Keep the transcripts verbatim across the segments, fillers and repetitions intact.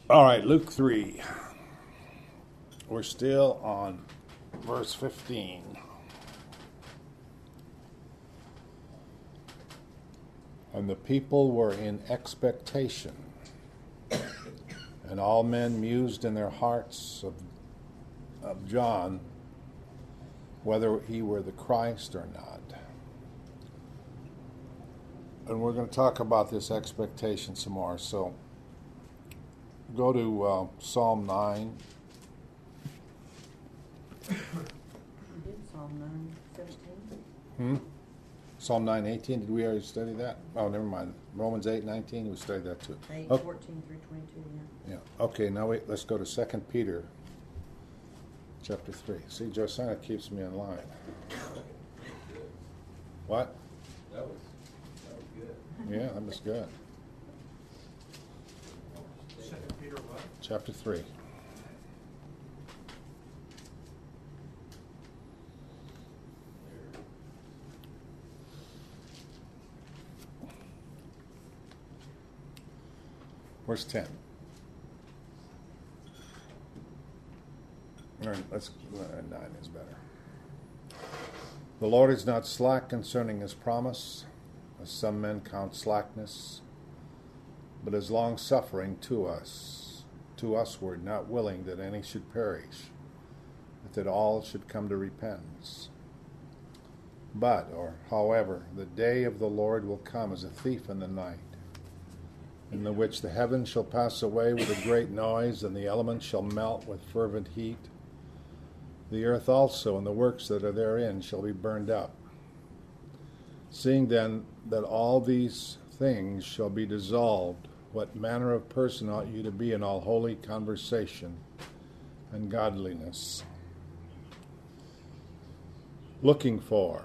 All right, Luke three. We're still on verse fifteen. And the people were in expectation, and all men mused in their hearts of, of John, whether he were the Christ or not. And we're going to talk about this expectation some more. So go to uh, Psalm nine. We did Psalm nine, seventeen. Hmm? Psalm nine, eighteen. Did we already study that? Oh, never mind. Romans eight, nineteen. We studied that too. eight, Oh, fourteen through twenty-two, yeah. yeah. Okay, now wait, let's go to Second Peter chapter three. See, Josiah keeps me in line. What? That was, that was good. Yeah, that was good. Second Peter what? Chapter three. Verse ten. All right, let's uh, nine is better. The Lord is not slack concerning his promise, as some men count slackness, but is long suffering to us, to usward, not willing that any should perish, but that all should come to repentance. But, or however, the day of the Lord will come as a thief in the night, in the which the heavens shall pass away with a great noise, and the elements shall melt with fervent heat. The earth also and the works that are therein shall be burned up. Seeing then that all these things shall be dissolved, what manner of person ought you to be in all holy conversation and godliness? Looking for.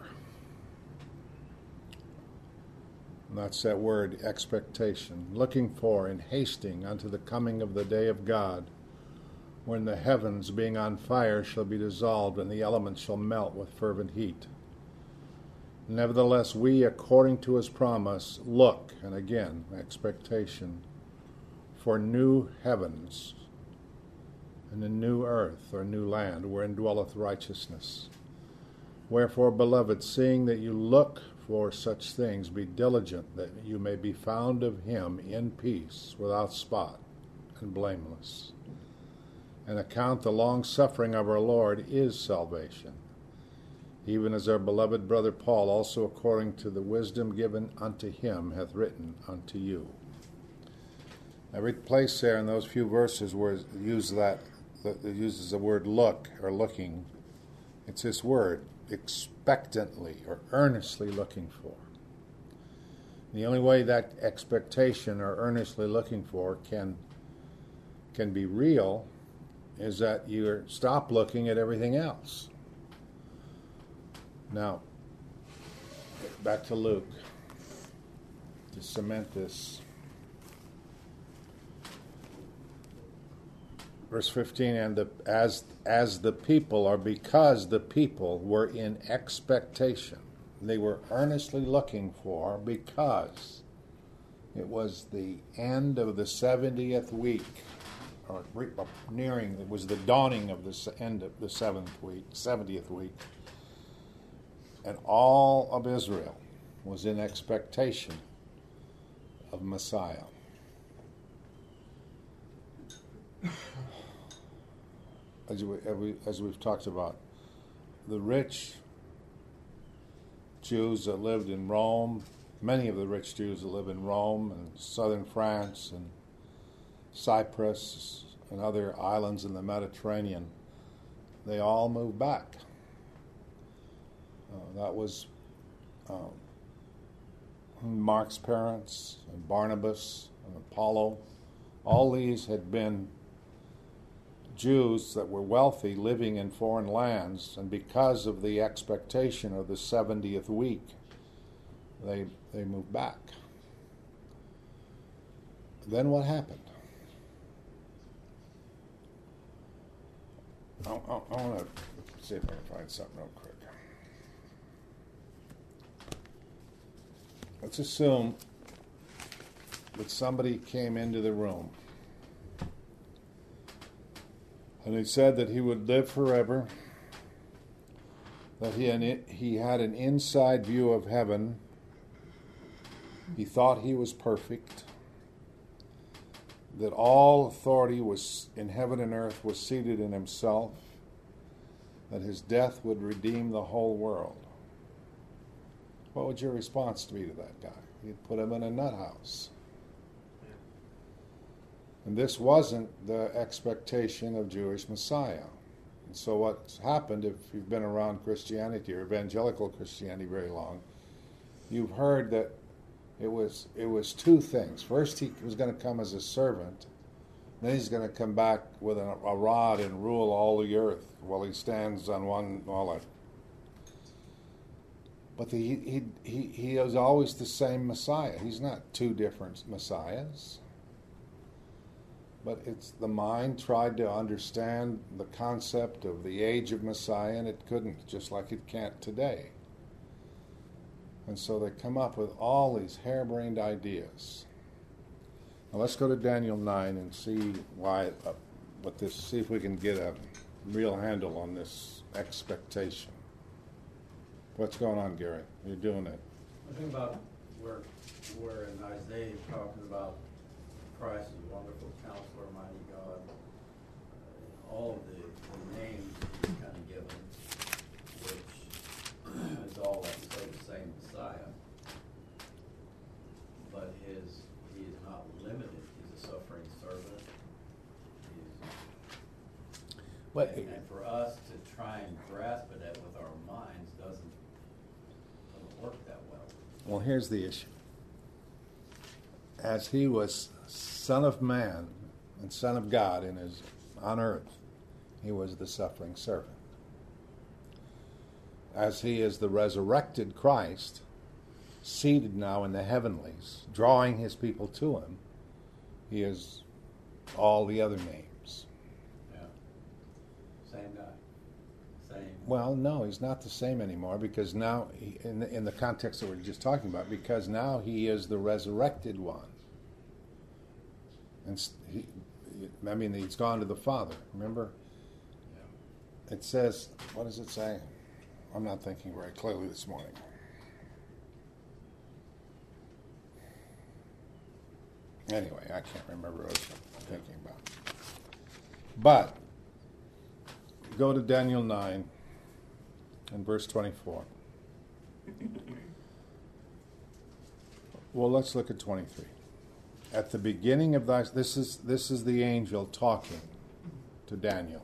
And that's that word, expectation. Looking for and hasting unto the coming of the day of God, when the heavens, being on fire, shall be dissolved, and the elements shall melt with fervent heat. Nevertheless, we, according to his promise, look, and again, expectation, for new heavens and a new earth, or new land, wherein dwelleth righteousness. Wherefore, beloved, seeing that you look for such things, be diligent that you may be found of him in peace, without spot, and blameless. And account the long suffering of our Lord is salvation, even as our beloved brother Paul also according to the wisdom given unto him hath written unto you. Every place there in those few verses where it uses that, that it uses the word look or looking, it's this word, expectantly or earnestly looking for. The only way that expectation or earnestly looking for can can be real is that you stop looking at everything else. Now, back to Luke to cement this. Verse fifteen, and the, as as the people, or because the people were in expectation, they were earnestly looking for, because it was the end of the seventieth week, or nearing, it was the dawning of the end of the seventh week, seventieth week, and all of Israel was in expectation of Messiah. As, we, as we've talked about, the rich Jews that lived in Rome, many of the rich Jews that live in Rome and southern France and Cyprus and other islands in the Mediterranean, they all moved back. Uh, that was um, Mark's parents, and Barnabas, and Apollo. All these had been Jews that were wealthy living in foreign lands, and because of the expectation of the seventieth week, they they moved back. Then what happened? I, I, I want to see if I can find something real quick. Let's assume that somebody came into the room And he said that he would live forever, that he had, he had an inside view of heaven. He thought he was perfect, that all authority was in heaven and earth was seated in himself, that his death would redeem the whole world. What would your response be to that guy? You'd put him in a nut house. And this wasn't the expectation of Jewish Messiah. And so what's happened, if you've been around Christianity or evangelical Christianity very long, you've heard that it was it was two things. First, he was going to come as a servant. Then he's going to come back with a, a rod and rule all the earth while he stands on one, all that. But the, he, he, he is always the same Messiah. He's not two different Messiahs. But it's the mind tried to understand the concept of the age of Messiah, and it couldn't, just like it can't today. And so they come up with all these harebrained ideas. Now let's go to Daniel nine and see why, uh, what this, see if we can get a real handle on this expectation. What's going on, Gary? You're doing it. I think about where, where in Isaiah talking about Christ is wonderful counselor, mighty God, uh, all of the, the names he's kind of given, which is all, like you say, the same Messiah. But his he is not limited. He's a suffering servant. He's, What? and, and for us to try and grasp it at with our minds doesn't doesn't work that well. Well, here's the issue. As he was Son of Man and Son of God in his on earth, he was the suffering servant. As he is the resurrected Christ, seated now in the heavenlies, drawing his people to him, he is all the other names. Yeah. Same guy. Same. Well, no, he's not the same anymore, because now, he, in, the, in the context that we're just talking about, because now he is the resurrected one. And he, I mean, he's gone to the Father, remember? Yeah. It says, what does it say? I'm not thinking very clearly this morning. Anyway, I can't remember what I was thinking about. But, go to Daniel nine and verse twenty-four. Well, let's look at twenty-three. At the beginning of thy... This is, this is the angel talking to Daniel.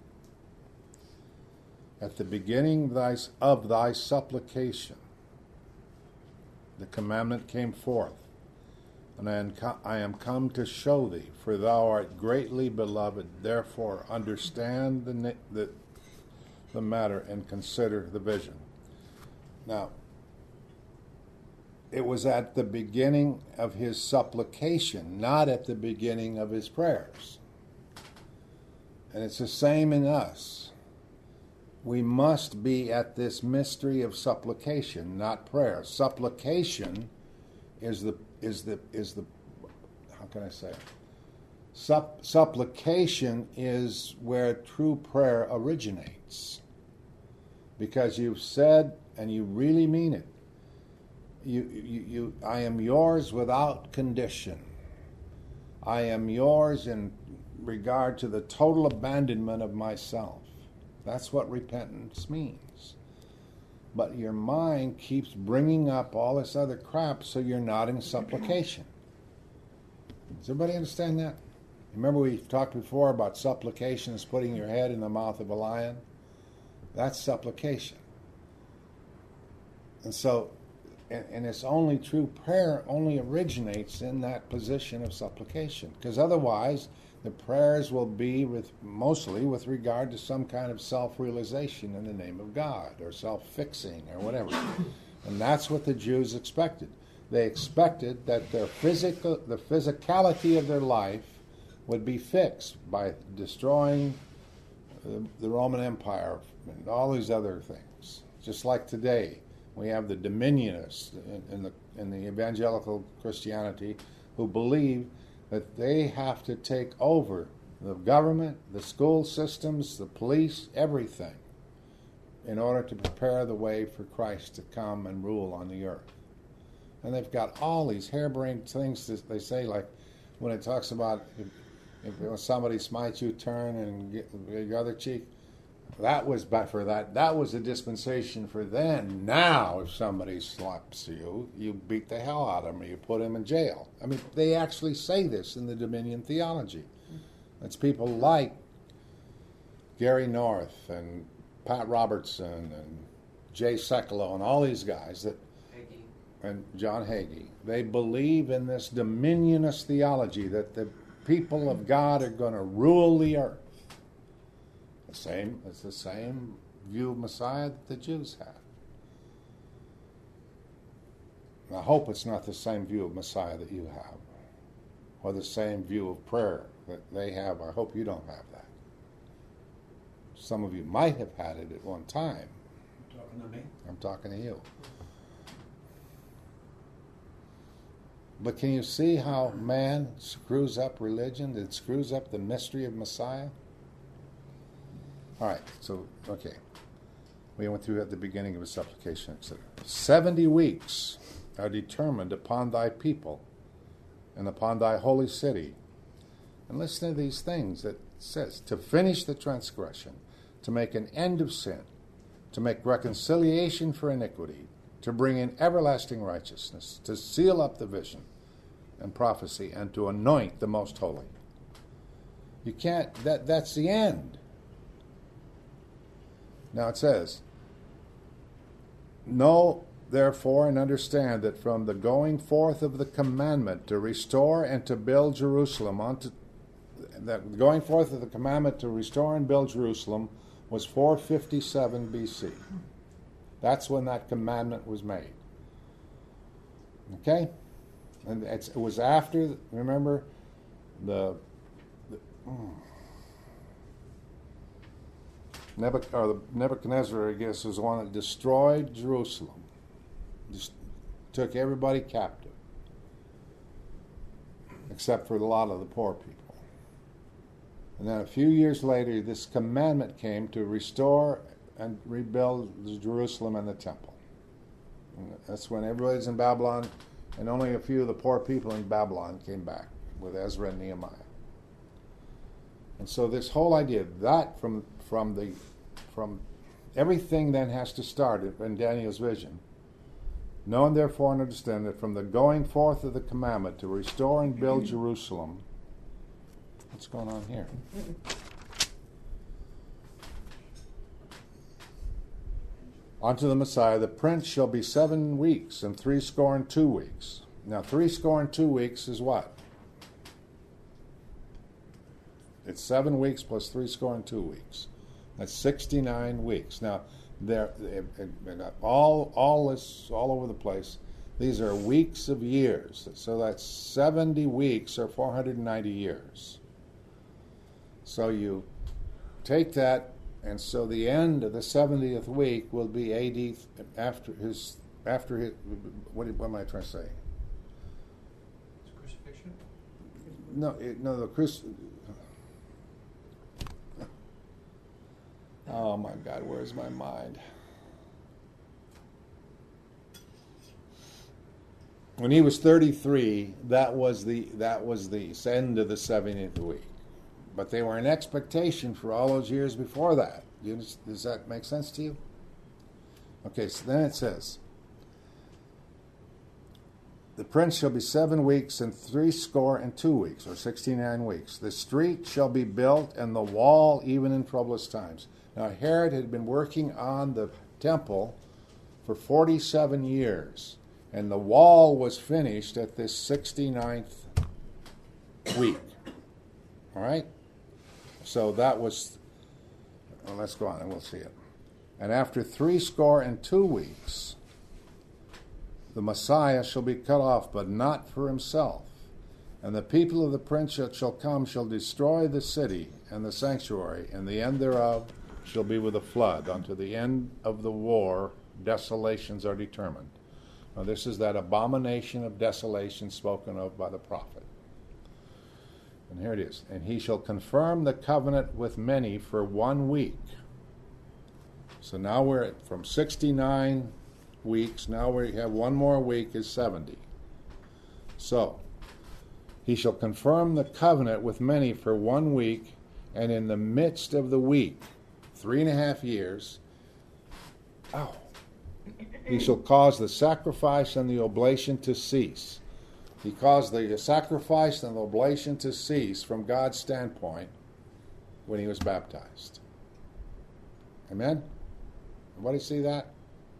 At the beginning of thy, of thy supplication, the commandment came forth, and I am, I am come to show thee, for thou art greatly beloved. Therefore, understand the, the, the matter and consider the vision. Now, it was at the beginning of his supplication, not at the beginning of his prayers. And it's the same in us. We must be at this mystery of supplication, not prayer. Supplication is the is the is the how can I say it? Supp- supplication is where true prayer originates, because you've said and you really mean it. You, you, you, I am yours without condition. I am yours in regard to the total abandonment of myself. That's what repentance means. But your mind keeps bringing up all this other crap, so you're not in supplication. Does everybody understand that? Remember we talked before about supplication is putting your head in the mouth of a lion? That's supplication. And so, and, and it's only true prayer only originates in that position of supplication. Because otherwise, the prayers will be with mostly with regard to some kind of self-realization in the name of God, or self-fixing, or whatever. And that's what the Jews expected. They expected that their physical, the physicality of their life would be fixed by destroying the, the Roman Empire and all these other things. Just like today, we have the dominionists in, in the in the evangelical Christianity who believe that they have to take over the government, the school systems, the police, everything, in order to prepare the way for Christ to come and rule on the earth. And they've got all these harebrained things that they say, like when it talks about if, if when somebody smites you, turn and get your other cheek. That was but for that. That was a dispensation for then. Now, if somebody slaps you, you beat the hell out of them. You put him in jail. I mean, they actually say this in the Dominion theology. It's people like Gary North and Pat Robertson and Jay Sekulow and all these guys that, Hagee. and John Hagee. They believe in this dominionist theology that the people of God are going to rule the earth. The same, it's the same view of Messiah that the Jews have. And I hope it's not the same view of Messiah that you have, or the same view of prayer that they have. I hope you don't have that. Some of you might have had it at one time. You talking to me? I'm talking to you. But can you see how man screws up religion? It screws up the mystery of Messiah? All right, so, okay. We went through at the beginning of his supplication, et cetera. Seventy weeks are determined upon thy people and upon thy holy city. And listen to these things that it says, to finish the transgression, to make an end of sin, to make reconciliation for iniquity, to bring in everlasting righteousness, to seal up the vision and prophecy, and to anoint the most holy. You can't, that that's the end. Now it says, know therefore and understand that from the going forth of the commandment to restore and to build Jerusalem, unto, that going forth of the commandment to restore and build Jerusalem was four fifty-seven B C. That's when that commandment was made. Okay? And it's, it was after, remember, the, the mm, Nebuch- or the Nebuchadnezzar, I guess, was the one that destroyed Jerusalem. Just took everybody captive, except for a lot of the poor people. And then a few years later, this commandment came to restore and rebuild Jerusalem and the temple. And that's when everybody's in Babylon, and only a few of the poor people in Babylon came back with Ezra and Nehemiah. And so this whole idea that from from the from everything then has to start in Daniel's vision. Know and therefore and understand that from the going forth of the commandment to restore and build Jerusalem. What's going on here? Unto the Messiah, the prince shall be seven weeks and three score and two weeks. Now, three score and two weeks is what? It's seven weeks plus three score and two weeks. That's sixty-nine weeks. Now, they're, they're all all this all over the place. These are weeks of years. So that's seventy weeks or four hundred ninety years. So you take that, and so the end of the seventieth week will be A D after his after his. What, what am I trying to say? Crucifixion? No, it, no, the cruci. Oh my God, where's my mind? When he was thirty-three, that was the that was the end of the seventieth week. But they were in expectation for all those years before that. Do you, does that make sense to you? Okay, so then it says, the prince shall be seven weeks and three score and two weeks, or sixty-nine weeks. The street shall be built and the wall even in troublous times. Now Herod had been working on the temple for forty-seven years, and the wall was finished at this sixty-ninth week. All right? So that was, well, let's go on and we'll see it. And after three score and two weeks, the Messiah shall be cut off, but not for himself. And the people of the prince that shall come shall destroy the city and the sanctuary, and the end thereof shall be with a flood. Unto the end of the war, desolations are determined. Now this is that abomination of desolation spoken of by the prophet. And here it is. And he shall confirm the covenant with many for one week. So now we're at from sixty-nine weeks. Now we have one more week is seventy. So he shall confirm the covenant with many for one week, and in the midst of the week, three and a half years, oh, he shall cause the sacrifice and the oblation to cease. He caused the sacrifice and the oblation to cease from God's standpoint when he was baptized. Amen? Everybody see that?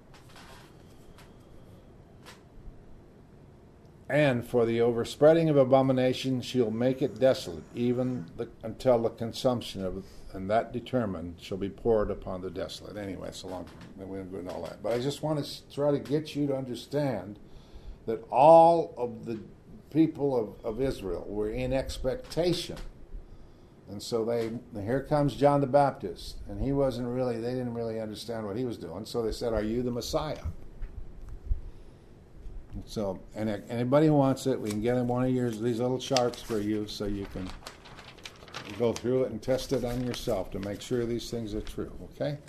And for the overspreading of abomination, she'll make it desolate, even the, until the consumption of, and that determined shall be poured upon the desolate. Anyway, it's a long, we don't go into all that. But I just want to try to get you to understand that all of the people of, of Israel were in expectation. And so they, here comes John the Baptist, and he wasn't really, they didn't really understand what he was doing. So they said, "Are you the Messiah?" So, and anybody who wants it, we can get him one of yours, these little charts for you, so you can go through it and test it on yourself to make sure these things are true. Okay?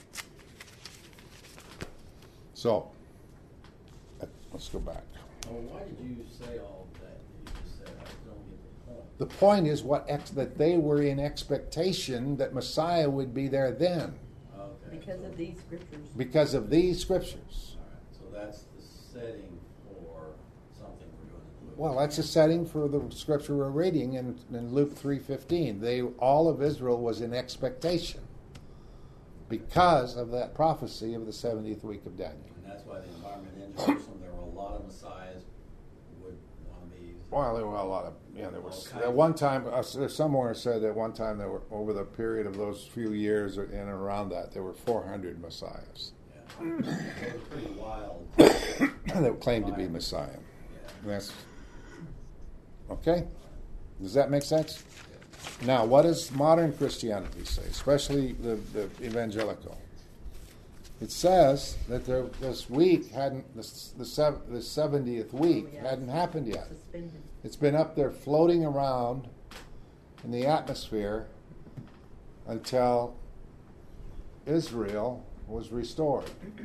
So, let's go back. Well, why did you say all of that? You just said, I don't get the point. The point is what ex- that they were in expectation that Messiah would be there then. Okay. Because of these scriptures. Because of these scriptures. All right. So that's the setting for something we're doing in Luke. Well, that's a setting for the scripture we're reading in, in Luke three fifteen. They all of Israel was in expectation because of that prophecy of the seventieth week of Daniel. And that's why the environment in Jerusalem, there were a lot of messiahs who would want to be. Well, there were a lot of, yeah, there All was, kinds at one time, uh, somewhere said at one time there were, over the period of those few years in and around that, there were four hundred messiahs Yeah. It was pretty wild. that claimed to be Messiah. Yeah. That's, okay? Does that make sense? Now, what does modern Christianity say, especially the, the evangelical? It says that there, this week hadn't, the, the, sev- the seventieth week Oh, yeah. hadn't happened yet. Suspended. It's been up there floating around in the atmosphere until Israel was restored.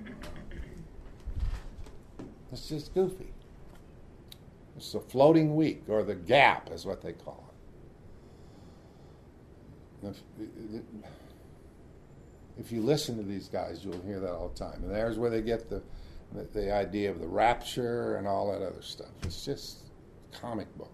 It's just goofy. It's the floating week, or the gap is what they call it. If, if you listen to these guys, you'll hear that all the time. And there's where they get the, the, the idea of the rapture and all that other stuff. It's just comic book.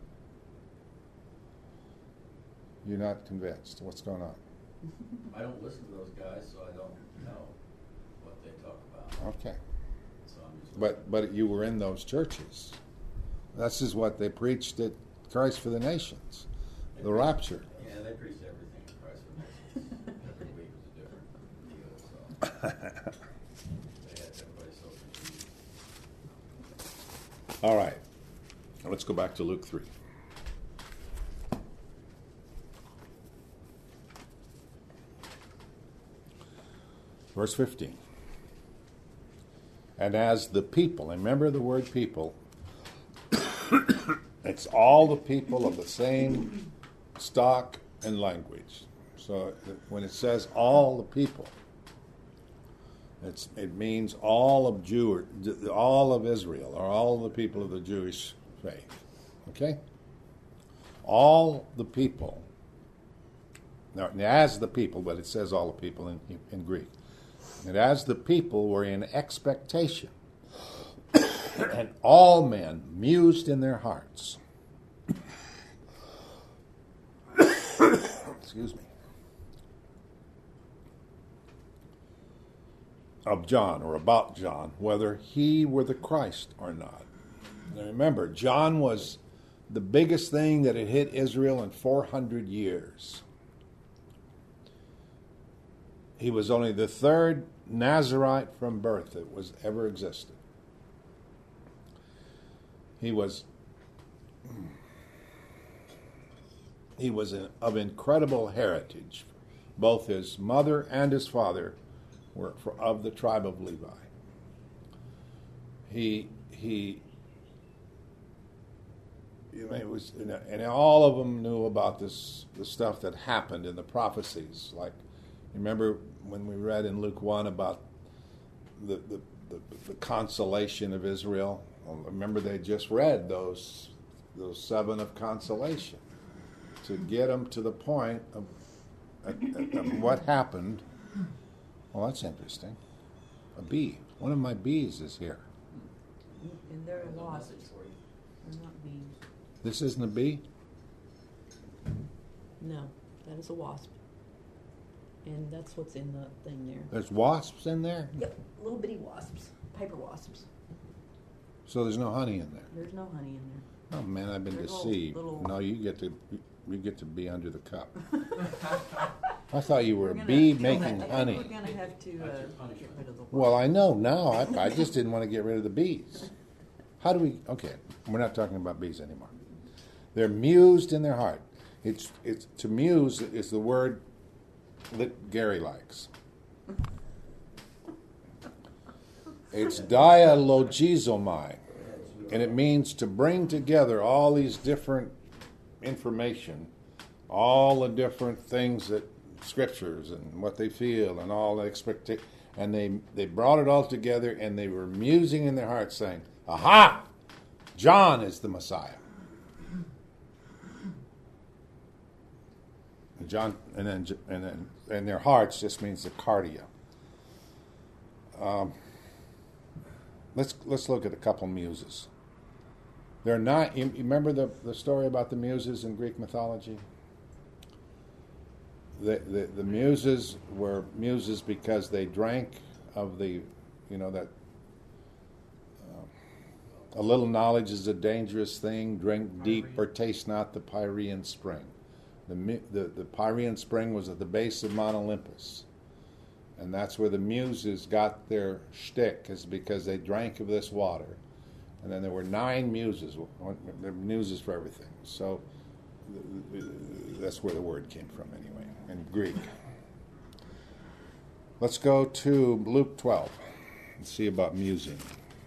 You're not convinced. What's going on? I don't listen to those guys, so I don't know what they talk about. Okay. So I'm just But but you were in those churches. This is what they preached at Christ for the Nations, the rapture. Yeah, they preached everything in Christ for Nations. Every week was a different deal, so they had everybody so confused. All right. Now let's go back to Luke three. Verse fifteen. And as the people, and remember the word people, it's all the people of the same stock and language. So when it says all the people, it's, it means all of Jew, all of Israel, or all the people of the Jewish faith. Okay? All the people. Now, as the people, but it says all the people in, in Greek. And as the people were in expectation, and all men mused in their hearts. Excuse me. Of John, or about John, whether he were the Christ or not. Now remember, John was the biggest thing that had hit Israel in four hundred years. He was only the third Nazarite from birth that was ever existed. He was he was an, of incredible heritage. Both his mother and his father were for, of the tribe of Levi. He he you know, it was, and all of them knew about this, the stuff that happened in the prophecies. Like, remember when we read in Luke one about the the, the, the consolation of Israel? Well, remember they just read those those seven of consolation to get them to the point of, of, of what happened. Well, that's interesting. A bee. One of my bees is here. And they're wasps. They're not bees. This isn't a bee? No, that is a wasp. And that's what's in the thing there. There's wasps in there? Yep, little bitty wasps, piper wasps. So there's no honey in there? There's no honey in there. Oh man, I've been They're little- deceived. little- No, you get to you get to be under the cup. I thought you were We're a gonna- bee I making think honey. We're gonna have to uh, get rid of the. Well, I know now. I, I just didn't want to get rid of the bees. How do we? Okay, we're not talking about bees anymore. They're mused in their heart. It's it's to muse is the word that Gary likes. It's dialogizomai, and it means to bring together all these different information, all the different things that scriptures and what they feel and all the expectation, and they they brought it all together and they were musing in their hearts, saying, "Aha! John is the Messiah." And John, and then and then and their hearts just means the cardia. Um, let's let's look at a couple muses. They're not. You remember the the story about the muses in Greek mythology? The, the the muses were muses because they drank of the, you know, that uh, a little knowledge is a dangerous thing. Drink deep or taste not the Pyrean spring. The, the the Pyrean spring was at the base of Mount Olympus, and that's where the muses got their shtick, is because they drank of this water. And then there were nine muses. There were muses for everything. So that's where the word came from, anyway, in Greek. Let's go to Luke twelve and see about musing.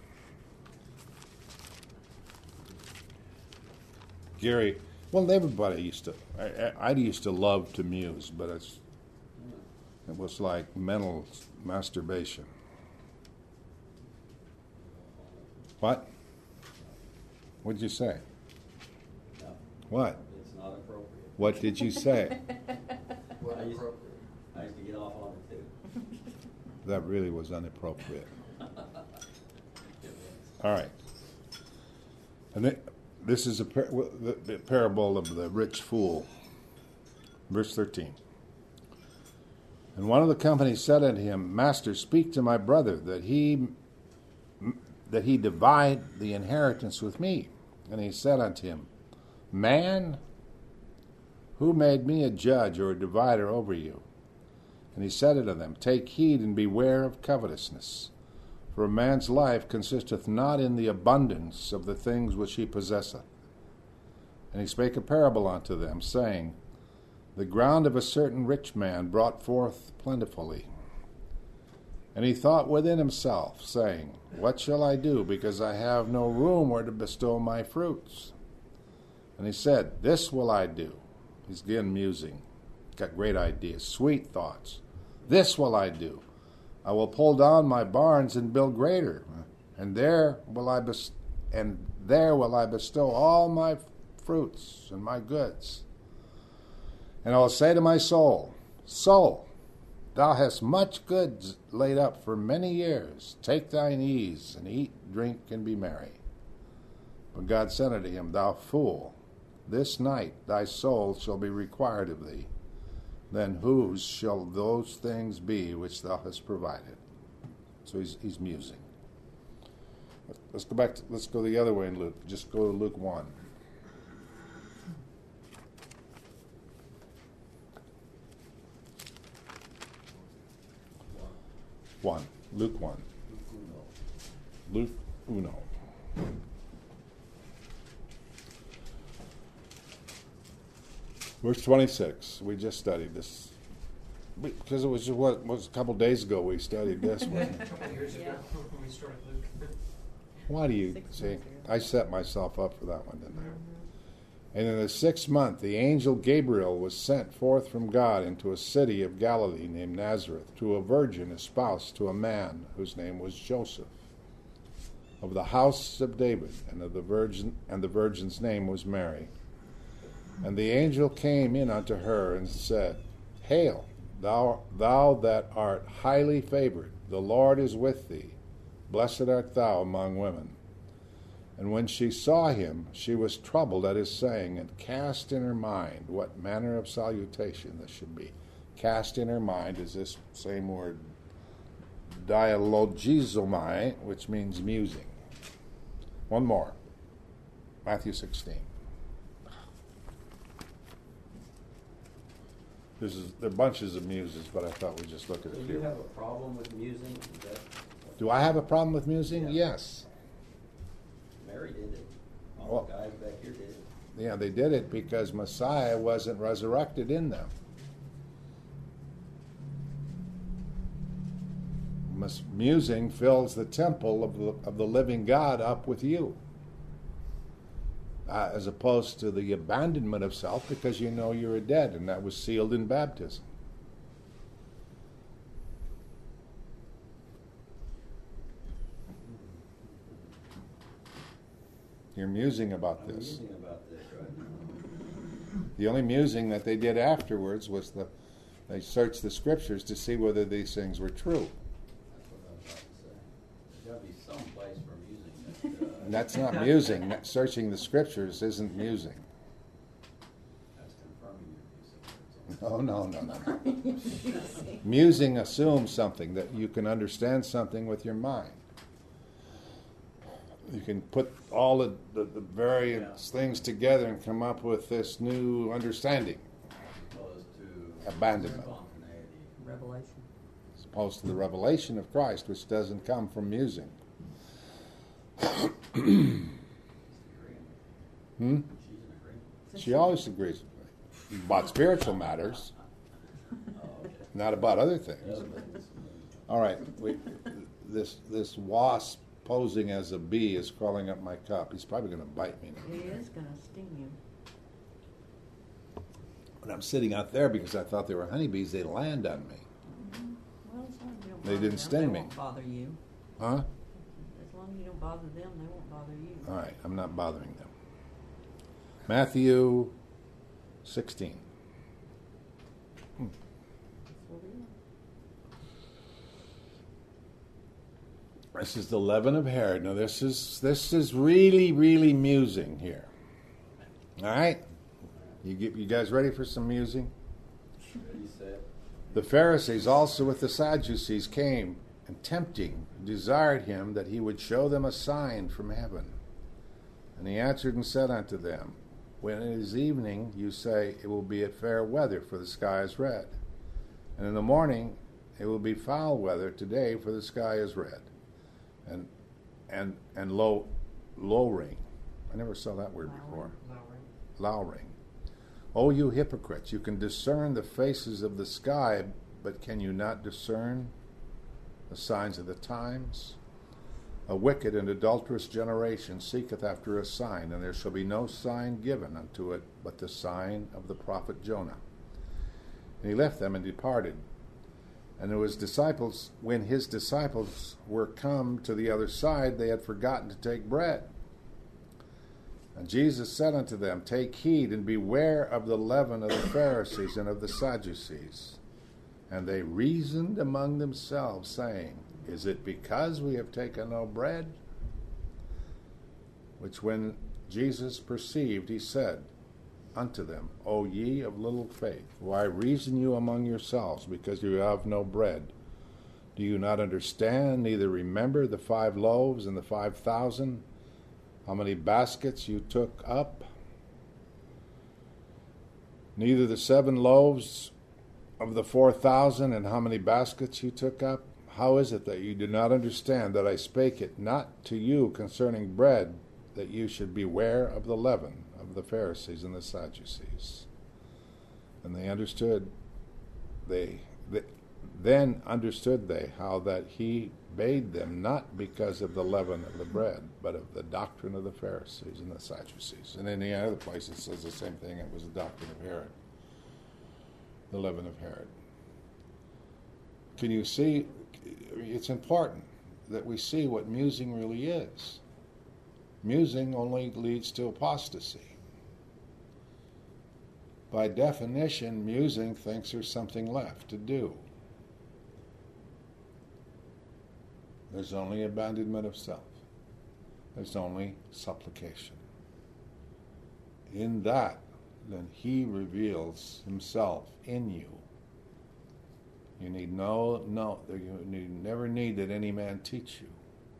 Gary, well, everybody used to. I, I used to love to muse, but it's it was like mental masturbation. What? What did you say? No, What? it's not appropriate. What did you say? What I used, I used to get off on it too. That really was inappropriate. All right. And it, this is a par- the, the parable of the rich fool. Verse thirteen. And one of the company said unto him, Master, speak to my brother that he that he divide the inheritance with me. And he said unto him, Man, who made me a judge or a divider over you? And he said unto them, Take heed and beware of covetousness, for a man's life consisteth not in the abundance of the things which he possesseth. And he spake a parable unto them, saying, The ground of a certain rich man brought forth plentifully. And he thought within himself, saying, What shall I do, because I have no room where to bestow my fruits? And he said, This will I do. He's again musing. Got great ideas, sweet thoughts. This will I do. I will pull down my barns and build greater, and there will I best- and there will I bestow all my fruits and my goods. And I will say to my soul, Soul, thou hast much goods laid up for many years. Take thine ease, and eat, drink, and be merry. But God said unto him, Thou fool, this night thy soul shall be required of thee. Then whose shall those things be which thou hast provided? So he's he's musing. Let's go back to, let's go the other way in Luke. Just go to Luke one. One. Luke one. Luke uno. Verse twenty-six. We just studied this. We, because it was just what was a couple days ago we studied this one. A couple years ago when we started Luke. Why do you Six see? months ago. I set myself up for that one, didn't I? Mhm. And in the sixth month the angel Gabriel was sent forth from God into a city of Galilee named Nazareth, to a virgin espoused to a man whose name was Joseph, of the house of David, and of the virgin and the virgin's name was Mary. And the angel came in unto her and said, Hail, thou thou that art highly favored, the Lord is with thee. Blessed art thou among women. And when she saw him, she was troubled at his saying, and cast in her mind what manner of salutation this should be. Cast in her mind is this same word, dialogizomai, which means musing. One more. Matthew sixteen. This is, there are bunches of muses, but I thought we'd just look at a Do you few. have a problem with musing? Is that, Do I have a problem with musing? Yeah. Yes. Mary did it. All Well- the guys back here did it. Yeah, they did it because Messiah wasn't resurrected in them. Mus- Musing fills the temple of the, of the living God up with you, uh, as opposed to the abandonment of self because you know you're dead, and that was sealed in baptism. You're musing about I'm this. musing about this right now. The only musing that they did afterwards was the they searched the scriptures to see whether these things were true. That's what I was about to say. There's got to be some place for musing. That, uh, And that's not musing. That searching the scriptures isn't musing. That's confirming your use of Oh, words. no, no, no. Musing assumes something, that you can understand something with your mind. You can put all the, the, the various Yeah. things together and come up with this new understanding, Opposed to Abandonment. spontaneity. Revelation. as opposed to the revelation of Christ, which doesn't come from musing. She's agreeing. Hmm? She's in agreement. She always agrees with me about spiritual matters, Oh, okay. not about other things. Other things. All right, we, this this wasp posing as a bee is crawling up my cup. He's probably going to bite me now. He is gonna sting you. When I'm sitting out there because I thought they were honeybees, they land on me. Well, as long as you don't They bother didn't them, sting they me. won't bother you. Huh? As long as you don't bother them, they won't bother you. All right, I'm not bothering them. Matthew sixteen. That's what we are. This is the leaven of Herod. Now this is this is really really musing here. All right, you get you guys ready for some musing? Ready, set. The Pharisees also with the Sadducees came, and tempting desired him that he would show them a sign from heaven. And he answered and said unto them, When it is evening, you say, It will be fair weather, for the sky is red. And in the morning, it will be foul weather today, for the sky is red. And and and low lowering. I never saw that word before. Lowering. O you hypocrites, you can discern the faces of the sky, but can you not discern the signs of the times? A wicked and adulterous generation seeketh after a sign, and there shall be no sign given unto it but the sign of the prophet Jonah. And he left them and departed. And his disciples, when his disciples were come to the other side, they had forgotten to take bread. And Jesus said unto them, Take heed and beware of the leaven of the Pharisees and of the Sadducees. And they reasoned among themselves, saying, Is it because we have taken no bread? Which when Jesus perceived, he said unto them, O ye of little faith, why reason you among yourselves, because you have no bread? Do you not understand, neither remember the five loaves and the five thousand? How many baskets you took up? Neither the seven loaves of the four thousand, and how many baskets you took up? How is it that you do not understand that I spake it not to you concerning bread, that you should beware of the leaven of the Pharisees and the Sadducees? And they understood, they, they Then understood they how that he bade them not because of the leaven of the bread, but of the doctrine of the Pharisees and the Sadducees. And in the other place it says the same thing. It was the doctrine of Herod, the leaven of Herod. Can you see? It's important that we see what musing really is. Musing only leads to apostasy. By definition, musing thinks there's something left to do. There's only abandonment of self. There's only supplication. In that, then he reveals himself in you. You need no, no, you need, never need that any man teach you.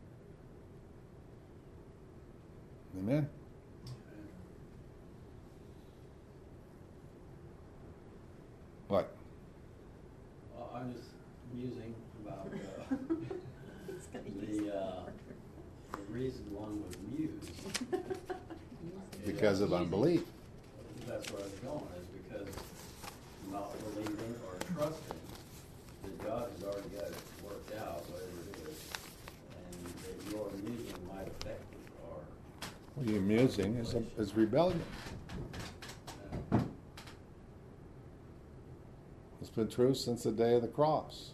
Amen? What? Well, I'm just musing about uh, the, uh, the reason one would muse. Because of unbelief. That's where I was going, is because not believing or trusting that God has already got it worked out, whatever it is, and that your musing might affect it or. Well, your musing is, a, is rebellion. Uh, It's been true since the day of the cross.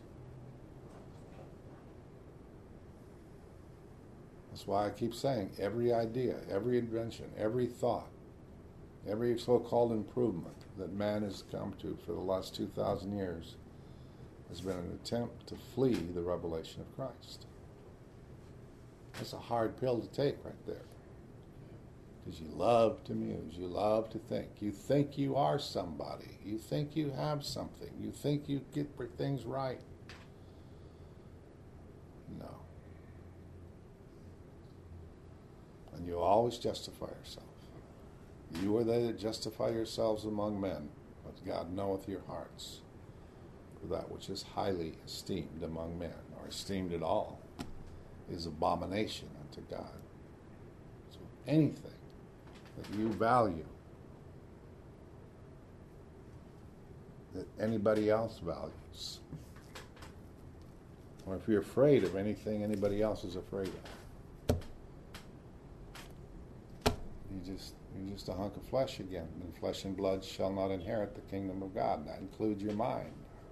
That's why I keep saying every idea, every invention, every thought, every so-called improvement that man has come to for the last two thousand years has been an attempt to flee the revelation of Christ. That's a hard pill to take right there. Because you love to muse, you love to think. You think you are somebody. You think you have something. You think you get things right. No. And you always justify yourself. You are they that justify yourselves among men, but God knoweth your hearts. For that which is highly esteemed among men, or esteemed at all, is abomination unto God. So anything that you value, that anybody else values, or if you're afraid of anything anybody else is afraid of, you just you're just a hunk of flesh again, and flesh and blood shall not inherit the kingdom of God. And that includes your mind.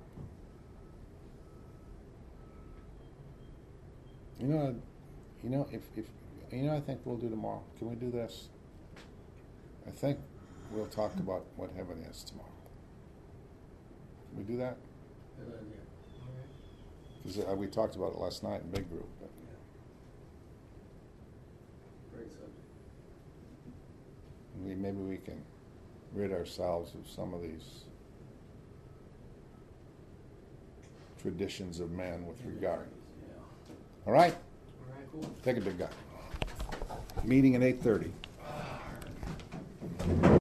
You know, you know, if, if you know, I think we'll do tomorrow. Can we do this? I think we'll talk about what heaven is tomorrow. Can we do that? Good idea. Because uh, we talked about it last night in big group. But Yeah. Great subject. we, maybe we can rid ourselves of some of these traditions of man with regard. Yeah. All right? All right, cool. Take a big guy. Meeting at eight thirty.